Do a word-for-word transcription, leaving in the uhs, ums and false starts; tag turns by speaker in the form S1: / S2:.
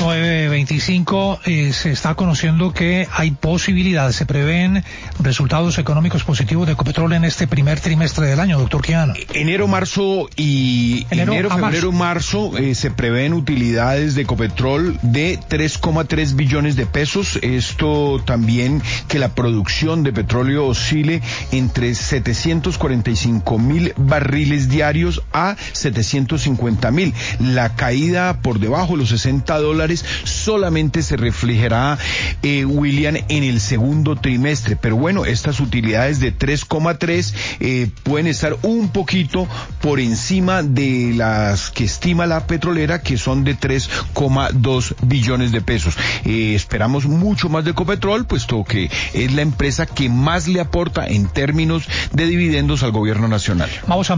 S1: nueve veinticinco, eh, se está conociendo que hay posibilidades, se prevén resultados económicos positivos de Ecopetrol en este primer trimestre del año, doctor Quijano.
S2: Enero, marzo y enero, enero febrero, marzo, marzo eh, se prevén utilidades de Ecopetrol de tres coma tres billones de pesos. Esto también que la producción de petróleo oscile entre setecientos cuarenta y cinco mil barriles diarios a setecientos cincuenta mil. La caída por debajo de los sesenta dólares solamente se reflejará, eh, William, en el segundo trimestre. Pero bueno, estas utilidades de tres coma tres eh, pueden estar un poquito por encima de las que estima la petrolera, que son de tres coma dos billones de pesos. Eh, esperamos mucho más de Ecopetrol, puesto que es la empresa que más le aporta en términos de dividendos al gobierno nacional.
S1: Vamos a